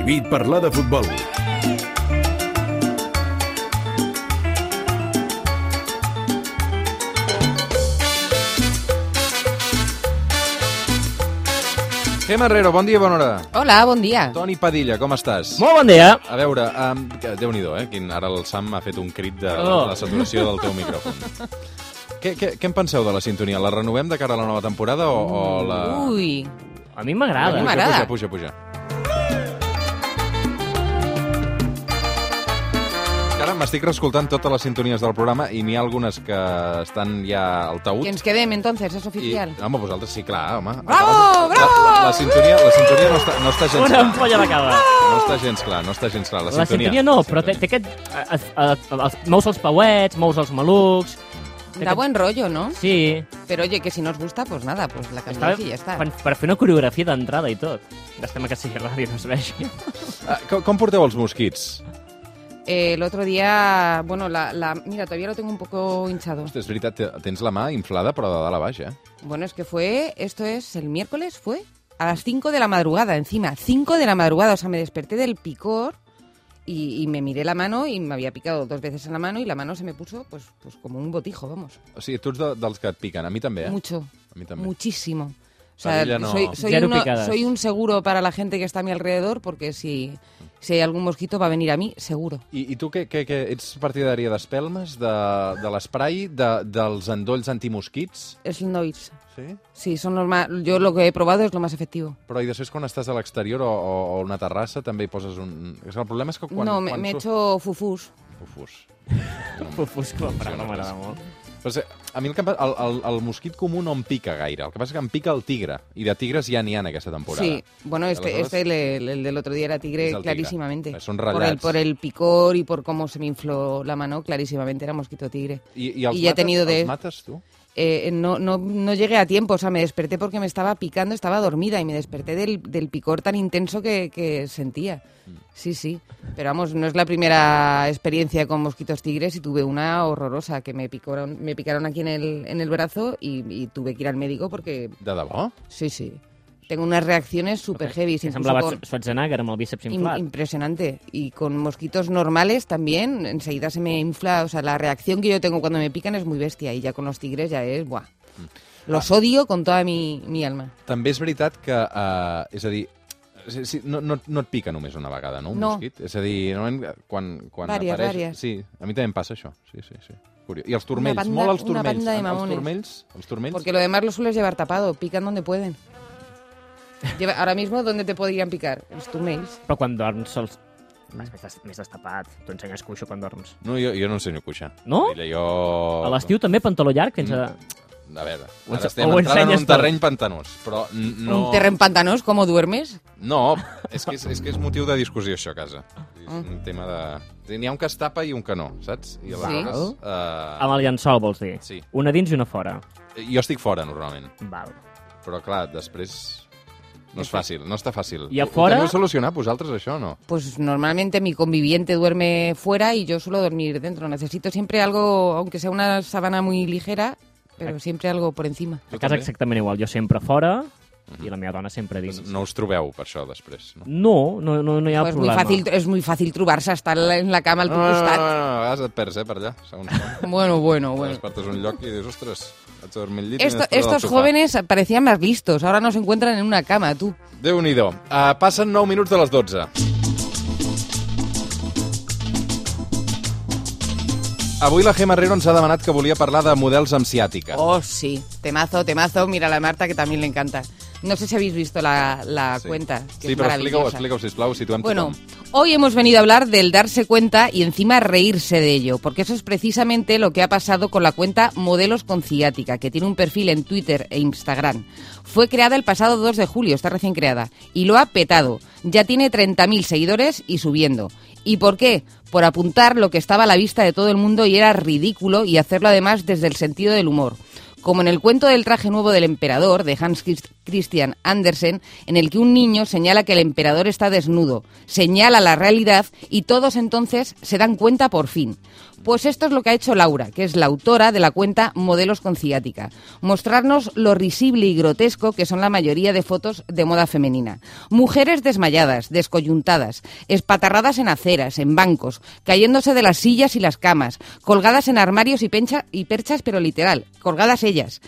Prohibit parlar de futbol. Gemma Herrero, bon dia, bona hora. Hola, bon dia. Toni Padilla, com estàs? Molt bon dia. A veure, Déu-n'hi-do, ara el Sam m'ha fet un crit de la saturació del teu micròfon. Què en penseu de la sintonia? La renovem de cara a la nova temporada o la... Ui. A mi m'agrada. Puja. Ara m'estic reescoltant totes les sintonies del programa i n'hi ha algunes que estan ja al taüt. Que ens quedem, entonces, és oficial. Home, vosaltres sí, clar, home. Bravo, bravo! La sintonia no està gens Una clar. ampolla de cava. No està gens clar. La sintonia no, però té aquest... Mous els pauets, mous els malucs... Da buen rollo, ¿no? Sí. Pero oye, que si no os gusta, pues nada, pues la cambiáis y ya está. Per fer una coreografia d'entrada i tot. Gastem que sigui ràdio, no es vegi. Com porteu els mosquits? El otro día, bueno, mira, todavía lo tengo un poco hinchado. Hosti, és veritat, tens la mà inflada, però de dalt a baix, Bueno, es que esto es el miércoles, fue a las 5 de la madrugada, encima, 5 de la madrugada, o sea, me desperté del picor y me miré la mano y me había picado 2 veces en la mano y la mano se me puso pues como un botijo, vamos. O sigui, tu ets dels que et piquen, a mi també, Mucho, A mi també. muchísimo. O sea, no. soy un seguro para la gente que está a mi alrededor porque si hay algún mosquito va a venir a mí, seguro. I tu què ets partidària d'espelmes, de l'esprai, dels endolls antimosquits? Es noise. Sí? Sí, son los más, yo lo que he probado es lo más efectivo. Però i després quan estàs a l'exterior o a una terrassa també hi poses un... El problema és que quan... No, me he hecho fufús. Fufús. Fufús, com a paraula m'agrada molt. Però a mi el mosquit comú no em pica gaire. El que passa és que em pica el tigre. I de tigres ja n'hi ha en aquesta temporada. Sí, bueno, el del otro día era tigre clarísimamente. Són ratllats. Por el picor y por cómo se me infló la mano, clarísimamente era mosquito tigre. I els mates tu? No llegué a tiempo, o sea, me desperté porque me estaba picando, estaba dormida y me desperté del picor tan intenso que sentía. Sí, pero vamos, no es la primera experiencia con mosquitos tigres y tuve una horrorosa, que me picaron aquí en el brazo y tuve que ir al médico porque... De debò? Sí. Tengo unas reacciones súper heavy. Semblava Schwarzenegger amb el bíceps inflat. Impresionante. Y con mosquitos normales también, enseguida se me infla. O sea, la reacción que yo tengo cuando me pican es muy bestia. Y ya con los tigres ya es... ¡buah! Los odio con toda mi alma. També és veritat que... és a dir, no et pica només una vegada, no? Un mosquit? És a dir, normalment quan apareix... Vàries. Sí, a mi també em passa això. Sí. Curiós. I els turmells, molt els turmells. Una banda de mamones. Els turmells? Porque lo demás lo sueles llevar tapado. Pican donde pueden. Ahora mismo, ¿dónde te podrían picar? Els turmells. Però quan dorms sols... Més destapat. Tu ensenyes cuixo quan dorms. No, jo no ensenyo cuixar. No? A l'estiu també pantaló llarg? A veure, ara estem entrant en un terreny pantanós, però no... ¿Un terreny pantanós? ¿Cómo duermes? No, és que és motiu de discussió això a casa. És un tema de... N'hi ha un que es tapa i un que no, saps? I aleshores... Amb el llençol, vols dir? Sí. Una dins i una fora. Jo estic fora, normalment. Val. Però, clar, després... No és fàcil, no està fàcil. I a fora... Ho teniu solucionat vosaltres, això, o no? Pues normalmente mi conviviente duerme fuera y yo suelo dormir dentro. Necesito siempre algo, aunque sea una sábana muy ligera, pero siempre algo por encima. A casa exactament igual. Jo sempre fora i la meva dona sempre dins. No us trobeu per això, després, no? No hi ha problema. Es muy fácil trobar-se, estar en la cama al teu costat. No, a vegades et perds, per allà, segons com. Bueno. Despertes un lloc i dius, ostres, haig de dormir al llit. Estos jóvenes parecían más listos, ahora no se encuentran en una cama, tú. Déu-n'hi-do. Passen 9 minuts de les 12. Avui la Gemma Herrero ens ha demanat que volia parlar de models amb ciàtica. Oh, sí. Temazo. Mira a la Marta, que también le encanta. No sé si habéis visto la cuenta, que es maravillosa. Explica-ho, sisplau, situem tothom. Bueno, hoy hemos venido a hablar del darse cuenta y encima reírse de ello, porque eso es precisamente lo que ha pasado con la cuenta Modelos con Ciática, que tiene un perfil en Twitter e Instagram. Fue creada el pasado 2 de julio, está recién creada, y lo ha petado. Ya tiene 30.000 seguidores y subiendo. ¿Y por qué? Por apuntar lo que estaba a la vista de todo el mundo y era ridículo, y hacerlo además desde el sentido del humor. Como en el cuento del traje nuevo del emperador, de Hans Christian Andersen, en el que un niño señala que el emperador está desnudo, señala la realidad y todos entonces se dan cuenta por fin. Pues esto es lo que ha hecho Laura, que es la autora de la cuenta Modelos con Ciática. Mostrarnos lo risible y grotesco que son la mayoría de fotos de moda femenina. Mujeres desmayadas, descoyuntadas, espatarradas en aceras, en bancos, cayéndose de las sillas y las camas, colgadas en armarios y perchas, pero literal, colgadas ellas,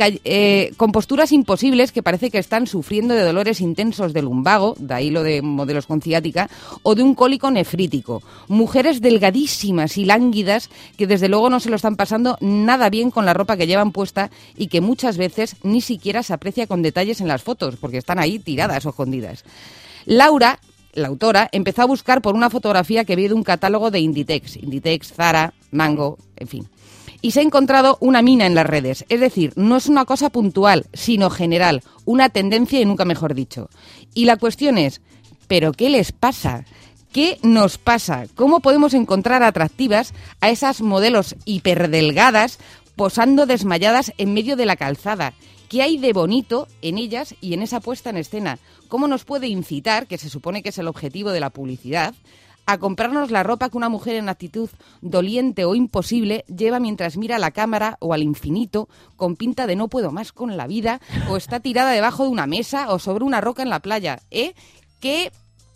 con posturas imposibles que parece que están sufriendo de dolores intensos del lumbago, de ahí lo de Modelos con Ciática, o de un cólico nefrítico. Mujeres delgadísimas y lánguidas que desde luego no se lo están pasando nada bien con la ropa que llevan puesta y que muchas veces ni siquiera se aprecia con detalles en las fotos, porque están ahí tiradas o escondidas. Laura, la autora, empezó a buscar por una fotografía que vio de un catálogo de Inditex, Zara, Mango, en fin. Y se ha encontrado una mina en las redes. Es decir, no es una cosa puntual, sino general, una tendencia y nunca mejor dicho. Y la cuestión es, ¿pero qué les pasa? ¿Qué nos pasa? ¿Cómo podemos encontrar atractivas a esas modelos hiperdelgadas posando desmayadas en medio de la calzada? ¿Qué hay de bonito en ellas y en esa puesta en escena? ¿Cómo nos puede incitar, que se supone que es el objetivo de la publicidad, a comprarnos la ropa que una mujer en actitud doliente o imposible lleva mientras mira a la cámara o al infinito con pinta de no puedo más con la vida o está tirada debajo de una mesa o sobre una roca en la playa? ¿Qué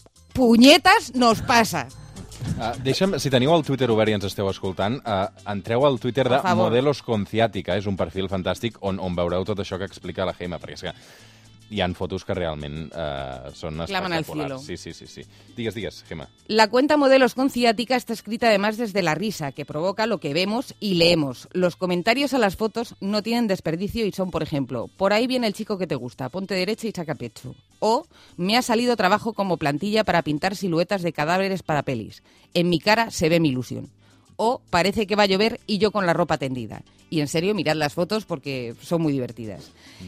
punyetes nos passa? Deixa'm, si teniu el Twitter obert i ens esteu escoltant, entreu al Twitter de Modelos con Ciática, és un perfil fantàstic on veureu tot això que explica la Gemma, perquè és que hi han fotos que realment son espectaculars. Sí. Digues, Gemma. La cuenta Modelos con Ciática está escrita además desde la risa, que provoca lo que vemos y leemos. Los comentarios a las fotos no tienen desperdicio y son, por ejemplo, por ahí viene el chico que te gusta, ponte derecha y saca pecho. O, me ha salido trabajo como plantilla para pintar siluetas de cadáveres para pelis. En mi cara se ve mi ilusión. O, parece que va a llover y yo con la ropa tendida. Y en serio, mirad las fotos porque son muy divertidas.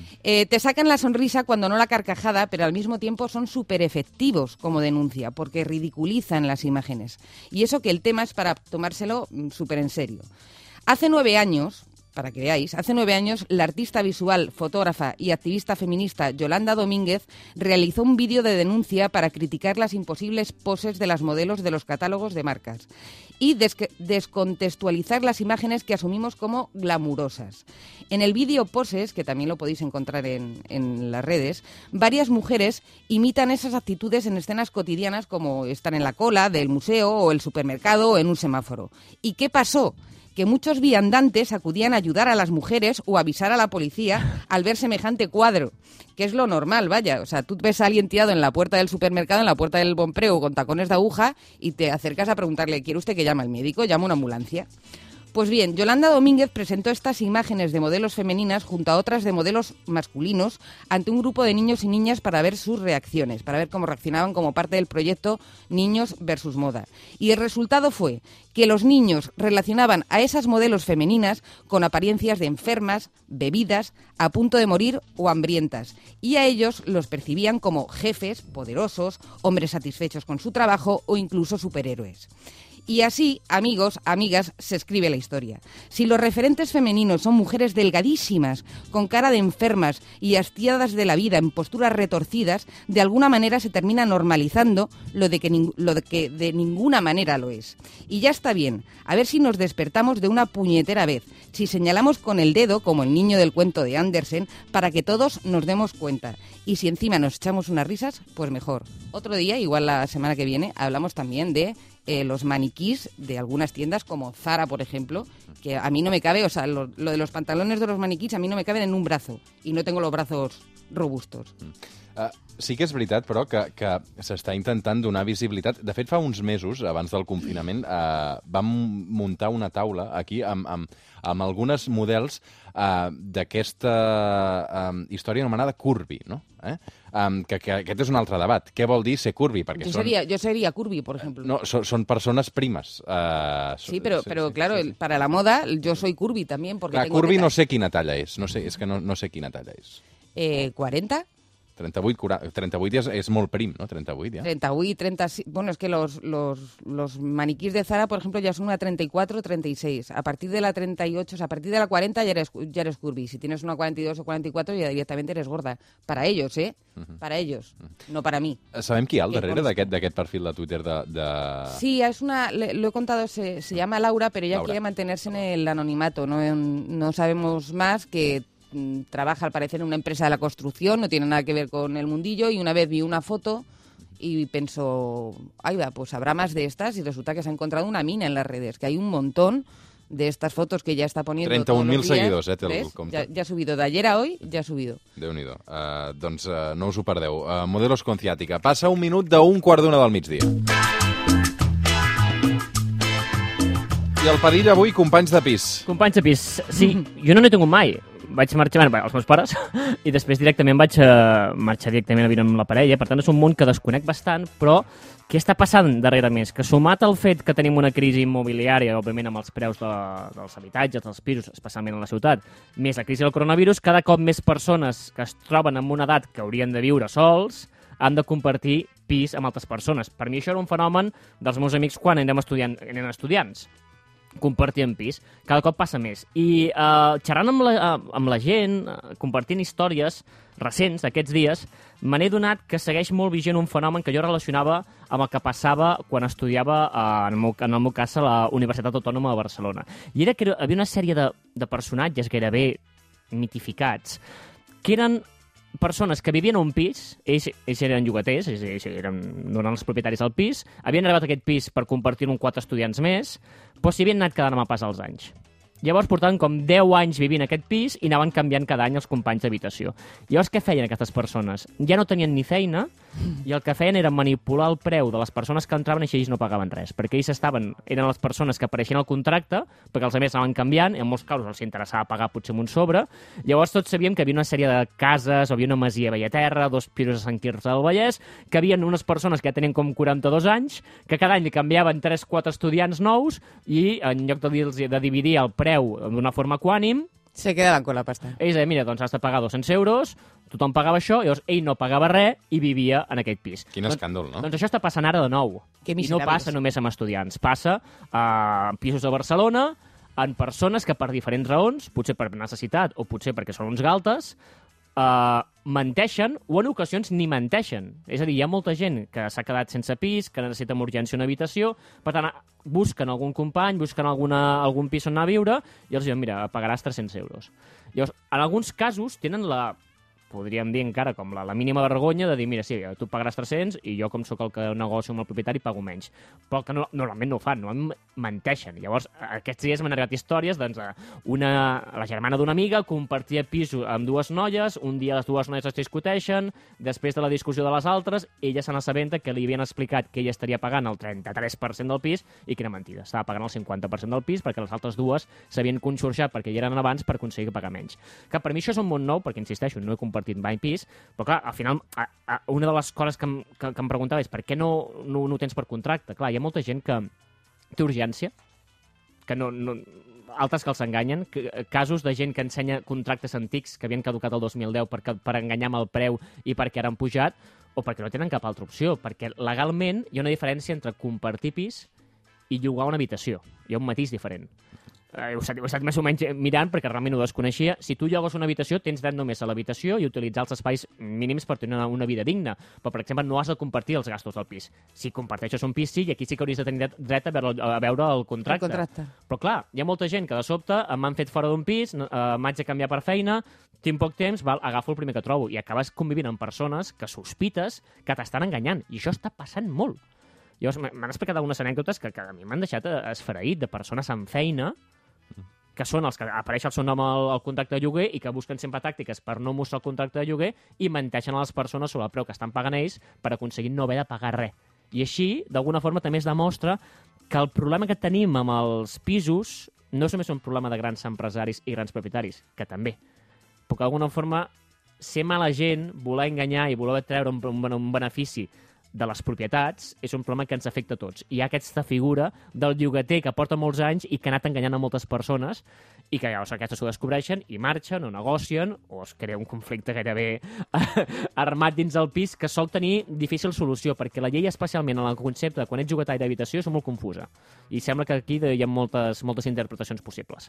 Te sacan la sonrisa cuando no la carcajada, pero al mismo tiempo son súper efectivos como denuncia, porque ridiculizan las imágenes. Y eso que el tema es para tomárselo súper en serio. Hace 9 años... Para que veáis, hace 9 años la artista visual, fotógrafa y activista feminista Yolanda Domínguez realizó un vídeo de denuncia para criticar las imposibles poses de las modelos de los catálogos de marcas y descontextualizar las imágenes que asumimos como glamurosas. En el vídeo Poses, que también lo podéis encontrar en las redes, varias mujeres imitan esas actitudes en escenas cotidianas como estar en la cola del museo o el supermercado o en un semáforo. ¿Y qué pasó? Que muchos viandantes acudían a ayudar a las mujeres o avisar a la policía al ver semejante cuadro, que es lo normal, vaya. O sea, tú ves a alguien tirado en la puerta del supermercado, en la puerta del Bonpreu con tacones de aguja y te acercas a preguntarle, ¿quiere usted que llame al médico? Llama una ambulancia. Pues bien, Yolanda Domínguez presentó estas imágenes de modelos femeninas junto a otras de modelos masculinos ante un grupo de niños y niñas para ver sus reacciones, para ver cómo reaccionaban como parte del proyecto Niños versus Moda. Y el resultado fue que los niños relacionaban a esas modelos femeninas con apariencias de enfermas, bebidas, a punto de morir o hambrientas. Y a ellos los percibían como jefes, poderosos, hombres satisfechos con su trabajo o incluso superhéroes. Y así, amigos, amigas, se escribe la historia. Si los referentes femeninos son mujeres delgadísimas, con cara de enfermas y hastiadas de la vida en posturas retorcidas, de alguna manera se termina normalizando lo de que de ninguna manera lo es. Y ya está bien, a ver si nos despertamos de una puñetera vez, si señalamos con el dedo, como el niño del cuento de Andersen, para que todos nos demos cuenta. Y si encima nos echamos unas risas, pues mejor. Otro día, igual la semana que viene, hablamos también de los maniquís de algunas tiendas como Zara, por ejemplo, que a mí no me cabe, o sea, lo de los pantalones de los maniquís a mí no me caben en un brazo y no tengo los brazos robustos. Sí que és veritat, però, que s'està intentant donar visibilitat. De fet, fa uns mesos, abans del confinament, vam muntar una taula aquí amb algunes models d'aquesta història anomenada curvy, no? Que aquest és un altre debat. Què vol dir ser curvy? Perquè yo sería curvy, por ejemplo. No, son personas primas. Sí, pero claro, sí. Para la moda yo soy curvy también. Porque tengo curvy no sé quina talla és. No sé quina talla és. 40. 38 és molt prim, ¿no? 38, ya. 38, 36... Bueno, es que los maniquís de Zara, por ejemplo, ya son una 34, 36. A partir de la 38, o sea, a partir de la 40 ya eres curvy. Si tienes una 42 o 44 ya directamente eres gorda. Para ellos, ¿eh? Para ellos, no para mí. Sabem qui hi ha al darrere d'aquest perfil de Twitter de... Sí, es una... Lo he contado, se llama Laura, pero ella quiere mantenerse en el anonimato. No sabemos más, que trabaja al parecer en una empresa de la construcción, no tiene nada que ver con el mundillo, y una vez vi una foto y pensó, ay va, pues habrá más de estas, y resulta que se ha encontrado una mina en las redes, que hay un montón de estas fotos que ya está poniendo 31.000 seguidors, té el compte. Ja ha subido, de ayer a hoy ja ha subido. Déu-n'hi-do. Doncs no us ho perdeu. Modelos con ciática. Passa un minut d'un quart d'una del migdia. I el perill avui, companys de pis. Companys de pis, sí, jo no n'he tingut mai. Vaig marxar, els meus pares, i després directament vaig marxar directament a viure amb la parella. Per tant, és un món que desconec bastant, però què està passant darrere més? Que sumat al fet que tenim una crisi immobiliària, òbviament amb els preus dels habitatges, dels pisos, especialment a la ciutat, més la crisi del coronavirus, cada cop més persones que es troben en una edat que haurien de viure sols han de compartir pis amb altres persones. Per mi això era un fenomen dels meus amics quan eren estudiants. Compartint pis. Cada cop passa més. I xerrant amb la gent, compartint històries recents aquests dies, me n'he donat que segueix molt vigent un fenomen que jo relacionava amb el que passava quan estudiava, en el meu cas, a la Universitat Autònoma de Barcelona. I era que hi havia una sèrie de personatges gairebé mitificats que eren persones que vivien a un pis, ells eren llogaters, ells no eren els propietaris del pis, havien arribat a aquest pis per compartir-ho amb 4 estudiants més, però s'hi havien anat quedant amb el pas als anys. Llavors portaven com 10 anys vivint a aquest pis i anaven canviant cada any els companys d'habitació. Llavors què feien aquestes persones? Ja no tenien ni feina i el que feien era manipular el preu de les persones que entraven i així ells no pagaven res, perquè ells eren les persones que apareixien al contracte, perquè els altres anaven canviant i en molts casos els interessava pagar potser amb un sobre. Llavors tots sabíem que havia una sèrie de cases, havia una masia a Bellaterra, 2 pisos a Sant Quirze del Vallès, que havien unes persones que ja tenien com 42 anys, que cada any li canviaven 3-4 estudiants nous i en lloc de dividir el preu d'una forma equànim, se quedaven con la pasta. Ells deien, mira, doncs has de pagar 200 euros, tothom pagava això, llavors ell no pagava res i vivia en aquest pis. Quin escàndol, no? Doncs això està passant ara de nou. I no passa només amb estudiants, passa a pisos de Barcelona, en persones que per diferents raons, potser per necessitat o potser perquè són uns galtes, menteixen o en ocasions ni menteixen. És a dir, hi ha molta gent que s'ha quedat sense pis, que necessita amb urgència una habitació, per tant, busquen algun company, busquen algun pis on anar a viure i els diuen, mira, pagaràs 300 euros. Llavors, en alguns casos tenen podríem dir encara com la mínima vergonya de dir, mira, sí, tu pagaràs 300 i jo, com sóc el que negocio amb el propietari, pago menys. Però que normalment no ho fan, normalment menteixen. Llavors, aquests dies m'han arribat històries, doncs, la germana d'una amiga compartia piso amb 2 noies, un dia les 2 noies es discuteixen, després de la discussió de les altres, ella se n'assabenta que li havien explicat que ella estaria pagant el 33% del pis i que era mentida. Estava pagant el 50% del pis perquè les altres 2 s'havien conxorxat perquè hi eren abans per aconseguir pagar menys. Que per mi això és un món nou, perquè, insisteixo, no he compartit mai pis, però clar, al final una de les coses que em preguntava és per què no ho tens per contracte? Clar, hi ha molta gent que té urgència, que altres que els enganyen, casos de gent que ensenya contractes antics que havien caducat el 2010 per enganyar amb el preu i perquè ara han pujat, o perquè no tenen cap altra opció, perquè legalment hi ha una diferència entre compartir pis i llogar una habitació. Hi ha un matís diferent. Ho he estat més o menys mirant perquè realment ho desconeixia. Si tu llogues una habitació, tens dret només a l'habitació i utilitzar els espais mínims per tenir una vida digna. Però, per exemple, no has de compartir els gastos del pis. Si comparteixes un pis, sí, i aquí sí que hauries de tenir dret a veure el contracte. Però, clar, hi ha molta gent que de sobte m'han fet fora d'un pis, m'haig de canviar per feina, tinc poc temps, agafo el primer que trobo. I acabes convivint amb persones que sospites que t'estan enganyant. I això està passant molt. Llavors, m'han explicat algunes anècdotes que a mi m'han deixat esfereït, de persones amb feina que són els que apareix el seu nom al contracte de lloguer i que busquen sempre tàctiques per no mostrar el contracte de lloguer i menteixen a les persones sobre el preu que estan pagant ells per aconseguir no haver de pagar res. I així, d'alguna forma, també es demostra que el problema que tenim amb els pisos no és només un problema de grans empresaris i grans propietaris, que també, però que d'alguna forma ser mala gent, voler enganyar i voler treure un benefici de les propietats és un problema que ens afecta a tots. Hi ha aquesta figura del llogater que porta molts anys i que ha anat enganyant a moltes persones i que llavors aquestes s'ho descobreixen i marxen o negocien o es crea un conflicte gairebé armat dins del pis que sol tenir difícil solució, perquè la llei, especialment en el concepte de quan ets llogatari d'habitació, és molt confusa. I sembla que aquí hi ha moltes interpretacions possibles.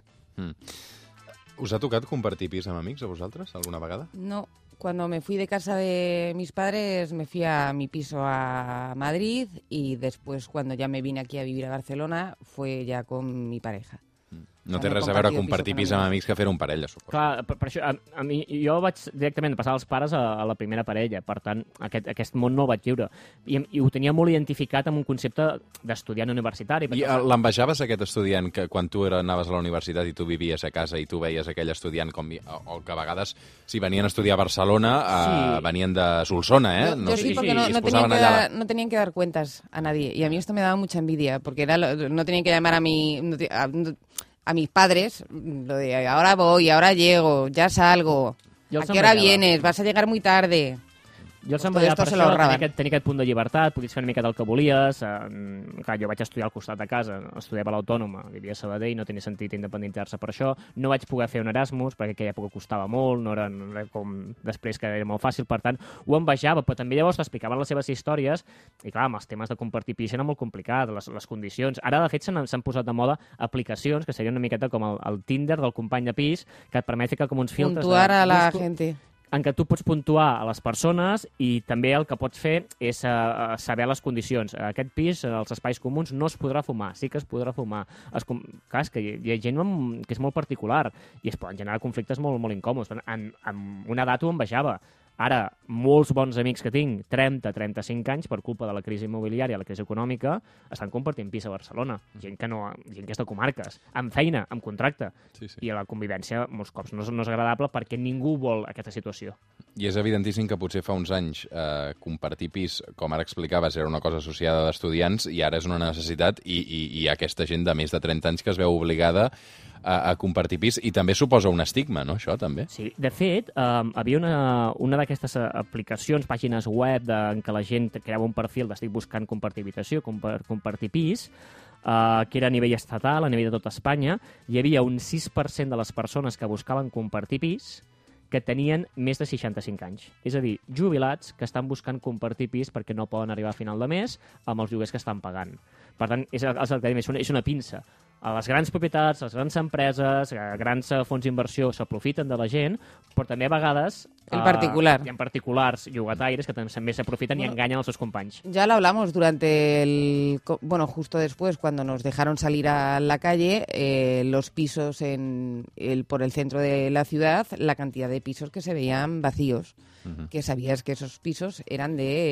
¿Us ha tocat compartir pis amb amics a vosaltres alguna vegada? No. Cuando me fui de casa de mis padres, me fui a mi piso a Madrid y después, cuando ya me vine aquí a vivir a Barcelona, fue ya con mi pareja. No té res a veure compartir pis amb amics que fer un parella, suposo. Clar, per això, a mi, jo vaig directament passar els pares a la primera parella, per tant, aquest món no el vaig viure. I ho tenia molt identificat amb un concepte d'estudiant universitari. I l'envejaves, aquest estudiant, que quan tu anaves a la universitat i tu vivies a casa i tu veies aquell estudiant, o que a vegades, si venien a estudiar a Barcelona, venien de Solsona, ¿eh? Yo sí, porque no tenían que dar cuentas a nadie. Y a mí esto me daba mucha envidia, porque no tenían que llamar a mis padres, lo de ahora voy, ahora llego, ya salgo, ¿a qué hora vienes? Vas a llegar muy tarde. Jo els enviava per això, tenir aquest punt de llibertat, podies fer una mica del que volies. Clar, jo vaig estudiar al costat de casa, estudiava a l'Autònoma, vivia a Sabadell, no tenia sentit independitzar-se per això. No vaig poder fer un Erasmus, perquè en aquella època costava molt, no era com després que era molt fàcil, per tant, ho envejava, però també llavors t'explicaven les seves històries, i clar, amb els temes de compartir pis era molt complicat, les condicions. Ara, de fet, s'han posat de moda aplicacions, que serien una miqueta com el Tinder del company de pis, que et permet ficar com uns filtres... Puntuar a la gente... en què tu pots puntuar a les persones i també el que pots fer és saber les condicions. A aquest pis, als espais comuns, no es podrà fumar, sí que es podrà fumar. Clar, és que hi ha gent que és molt particular i es poden generar conflictes molt, molt incòmodes. Amb una edat ho envejava. Ara, molts bons amics que tinc, 30-35 anys, per culpa de la crisi immobiliària, la crisi econòmica, estan compartint pis a Barcelona. Gent que és de comarques, amb feina, amb contracte. Sí. I la convivència, molts cops, no és agradable perquè ningú vol aquesta situació. I és evidentíssim que potser fa uns anys compartir pis, com ara explicaves, era una cosa associada d'estudiants i ara és una necessitat i hi ha aquesta gent de més de 30 anys que es veu obligada a compartir pis i també suposa un estigma, no, això, també? Sí, de fet, havia una d'aquestes aplicacions, pàgines web en què la gent creava un perfil d'estic buscant compartir habitació, compartir pis, que era a nivell estatal, a nivell de tot Espanya. Hi havia un 6% de les persones que buscaven compartir pis que tenien més de 65 anys. És a dir, jubilats que estan buscant compartir pis perquè no poden arribar a final de mes amb els lloguers que estan pagant. Per tant, és una pinça. A les grans propietats, les grans empreses, grans fons d'inversió s'aprofiten de la gent, però també a vegades hi ha particulars llogataires que també s'aprofiten i enganyen els seus companys. Ya lo hablamos justo después, cuando nos dejaron salir a la calle, los pisos por el centro de la ciudad, la cantidad de pisos que se veían vacíos, que sabías que esos pisos eran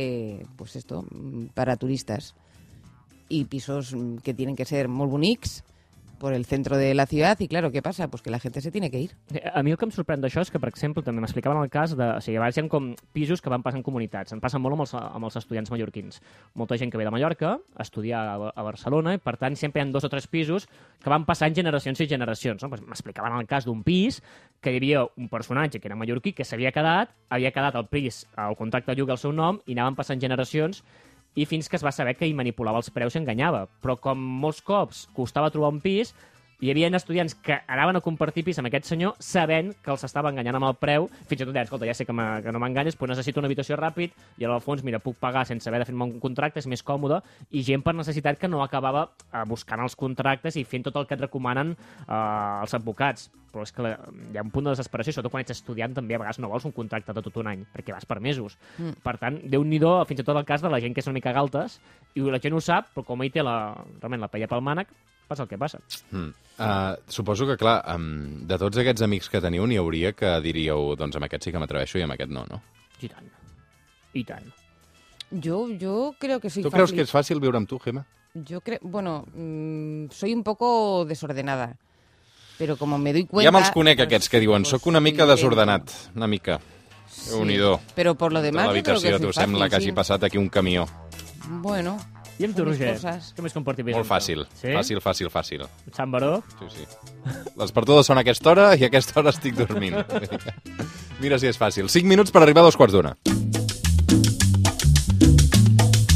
para turistas. Y pisos que tienen que ser molt bonics, por el centro de la ciudad, y claro, ¿qué pasa? Pues que la gente se tiene que ir. A mi el que em sorprèn d'això és que, per exemple, també m'explicaven el cas de... O sigui, a vegades hi ha com pisos que van passant comunitats. En passen molt amb els estudiants mallorquins. Molta gent que ve de Mallorca a estudiar a Barcelona i, per tant, sempre hi ha 2 o 3 pisos que van passant generacions i generacions. No? Pues m'explicaven el cas d'un pis que hi havia un personatge que era mallorquí que havia quedat el pis, el contracte de lloguer al seu nom, i anaven passant generacions i fins que es va saber que hi manipulava els preus i enganyava. Però com molts cops costava trobar un pis, hi havia estudiants que anaven a compartir pis amb aquest senyor sabent que els estava enganyant amb el preu. Fins i tot deien, escolta, ja sé que no m'enganyes, però necessito una habitació ràpid i al fons, mira, puc pagar sense haver de firmar un contracte, és més còmode, i gent per necessitat que no acabava buscant els contractes i fent tot el que et recomanen els advocats. Però és que hi ha un punt de desesperació, sobretot quan ets estudiant també a vegades no vols un contracte de tot un any, perquè vas per mesos. Per tant, Déu-n'hi-do, fins i tot el cas de la gent que és una mica galtes, i la gent ho sap, però com ell té realment la paella pel mànec, passa el que passa. Suposo que, clar, de tots aquests amics que teniu, n'hi hauria que diríeu, doncs amb aquest sí que m'atreveixo i amb aquest no, no? I tant. I tant. Yo creo que soy fácil. ¿Tú crees que es fácil viure amb tu, Gemma? Yo creo, soy un poco desordenada. Però com me doy cuenta... Ja me'ls conec, aquests que diuen, soc una mica desordenat, una mica. Sí, Déu-n'hi-do. Però por lo demás yo creo que l'habitació, t'ho sembla que hagi passat aquí un camió. Bueno... I amb tu, Roger? Com és compartir pis? Molt fàcil. Sí? Fàcil. Sant Baró? Sí. Les perdudes són a aquesta hora i a aquesta hora estic dormint. Mira si és fàcil. 5 minuts per arribar a 2:15.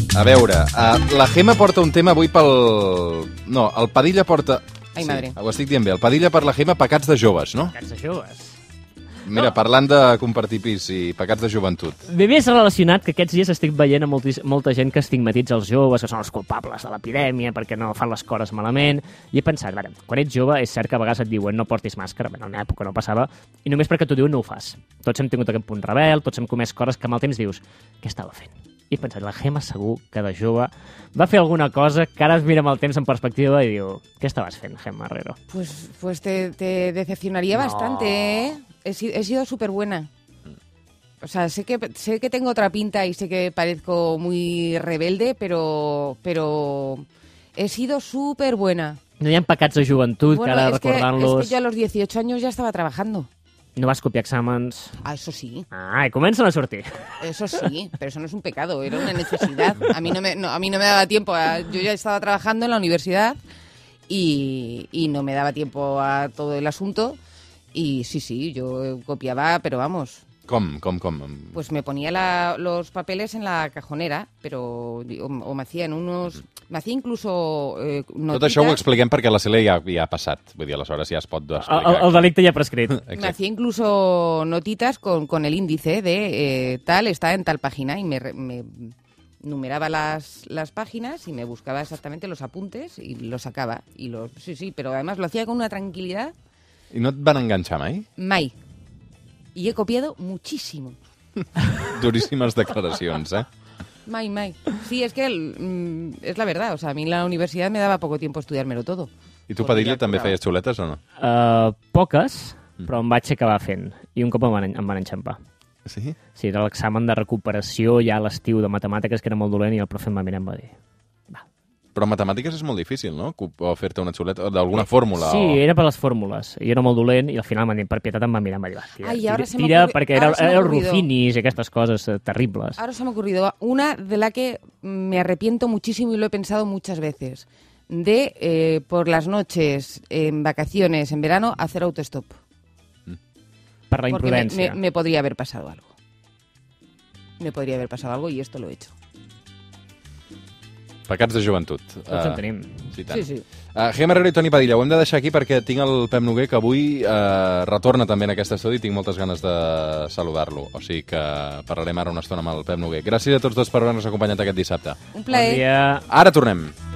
A veure, la Gemma porta un tema avui pel... No, el Padilla porta... Ai, madre. Ho estic dient bé. El Padilla per la Gemma, pecats de joves, no? Pecats de joves. Mira, parlant de compartir pis i pecats de joventut. Ve més relacionat que aquests dies estic veient a molta gent que estigmatitza els joves, que són els culpables de l'epidèmia, perquè no fan les coses malament. I he pensat, veure, quan ets jove és cert que a vegades et diuen no portis màscara, en la meva època no passava, i només perquè t'ho diuen no ho fas. Tots hem tingut aquest punt rebel, tots hem comès coses que amb el temps dius, què estava fent? I he pensat, la Gemma segur que de jove va fer alguna cosa que ara es mira amb el temps en perspectiva i diu, què estaves fent, Gemma Herrero? Pues te decepcionaría bastante, ¿eh? He sido súper buena. O sea, sé que tengo otra pinta y sé que parezco muy rebelde, pero he sido súper buena. No hi ha pecats de joventut, que ara recordant-los... Es que yo a los 18 años ya estaba trabajando. No vas copiar exàmens... Ah, eso sí. Ah, i comencen a sortir. Eso sí, pero eso no es un pecado, era una necesidad. A mí no me daba tiempo. Yo ya estaba trabajando en la universidad y no me daba tiempo a todo el asunto. Y sí, yo copiaba, pero vamos... Com? Pues me ponía los papeles en la cajonera, pero o me hacían unos... Me hacía incluso notitas... Tot això ho expliquem perquè la Cele ja ha passat. Vull dir, aleshores ja es pot explicar. El delicte ja ha prescrit. Me hacía incluso notitas con el índice de tal, está en tal página, y me numeraba las páginas y me buscaba exactamente los apuntes y los sacaba. Sí, pero además lo hacía con una tranquilidad. I no et van enganxar mai? Mai. Y he copiado muchísimo. Duríssimes declaracions, eh? Mai. Sí, es que es la verdad. O sea, a mí en la universidad me daba poco tiempo estudiármelo todo. I tu, Padilla, també feies xuletes o no? Poques, però em vaig acabar fent. I un cop em van enxampar. Sí? Sí, era l'examen de recuperació ja a l'estiu de matemàtiques, que era molt dolent, i el profe em va mirar i em va dir... Però matemàtiques és molt difícil, no? O fer-te una xuleta, o d'alguna fórmula. Sí, era per les fórmules. I era molt dolent, i al final per pietat em va mirar i em va dir, tira, perquè era Rufinis i aquestes coses terribles. Ahora se me ha ocurrido una de la que me arrepiento muchísimo y lo he pensado muchas veces. De por las noches, en vacaciones, en verano, hacer autostop. Per la imprudència. Porque me podría haber pasado algo. Me podría haber pasado algo y esto lo he hecho. Pecats de joventut. Tots en tenim. Sí, tant. Sí. Gemma Herrero i Toni Padilla, ho hem de deixar aquí perquè tinc el Pep Noguer, que avui retorna també en aquest estudi i tinc moltes ganes de saludar-lo. O sigui que parlarem ara una estona amb el Pep Noguer. Gràcies a tots dos per haver-nos acompanyat aquest dissabte. Un plaer. Bon dia. Ara tornem.